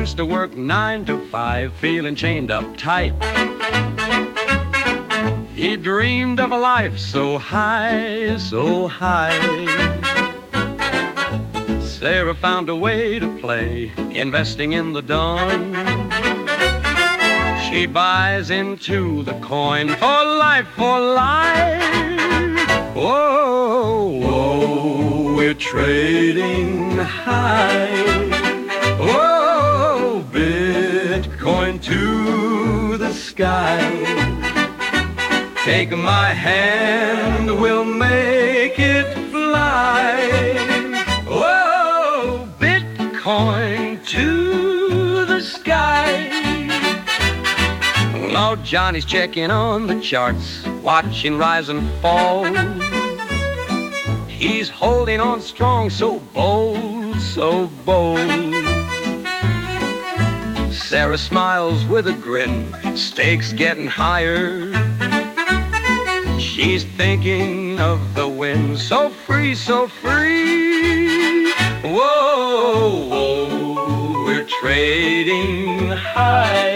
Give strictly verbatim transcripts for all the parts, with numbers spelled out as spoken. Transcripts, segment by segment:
used to work nine to five, feeling chained up tight. He dreamed of a life so high, so high. Sarah found a way to play, investing in the dawn. She buys into the coin for life, for life. Whoa, whoa, we're trading high. Whoa, Bitcoin to the sky. Take my hand, we'll make it fly. Whoa, Bitcoin to the sky. Now Johnny's checking on the charts, watching rise and fall. He's holding on strong, so bold, so bold. Sarah smiles with a grin, stakes getting higher. She's thinking of the wind, so free, so free. Whoa, whoa, we're trading high.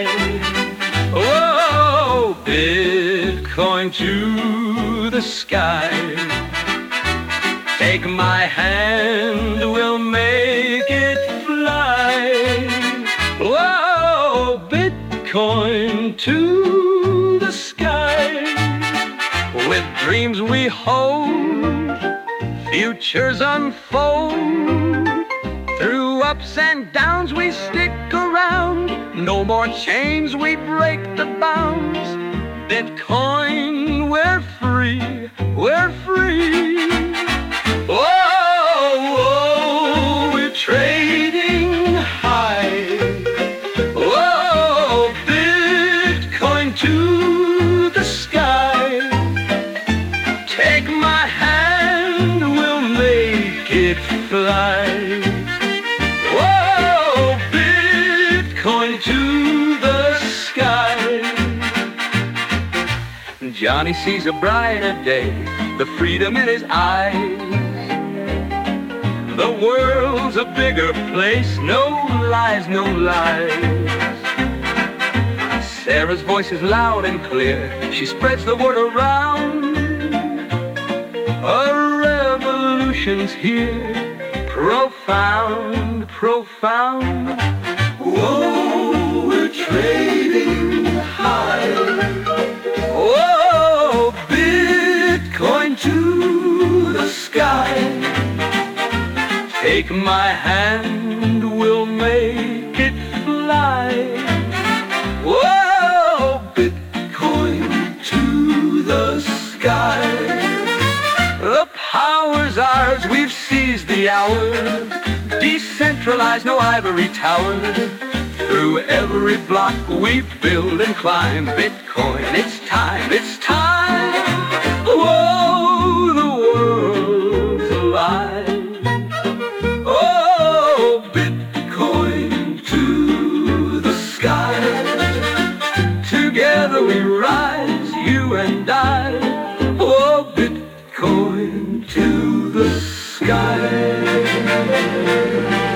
Whoa, Bitcoin to the sky. Take my hand, we'll make it fly. Whoa, Bitcoin to the sky. With dreams we hold, futures unfold. Through ups and downs we stick around. No more chains, we break the bounds. Bitcoin, we're free, we're free. Whoa, whoa, we're trading high. Whoa, Bitcoin to the sky. Take my hand, we'll make it fly. Whoa, Bitcoin to the sky. Johnny sees a brighter day, the freedom in his eyes. The world's a bigger place, no lies, no lies. Sarah's voice is loud and clear, she spreads the word around. A revolution's here, profound, profound. Whoa, we're trading high. Whoa, Bitcoin to the sky. Take my hand, we'll make it fly. Whoa, Bitcoin to the sky. The power's ours, we've seized the hour. Decentralized, no ivory tower. Through every block we build and climb. Bitcoin, it's time, it's time. Whoa, the world's alive. Oh, Bitcoin to the sky. Together we rise, you and I. Oh, Bitcoin to the sky.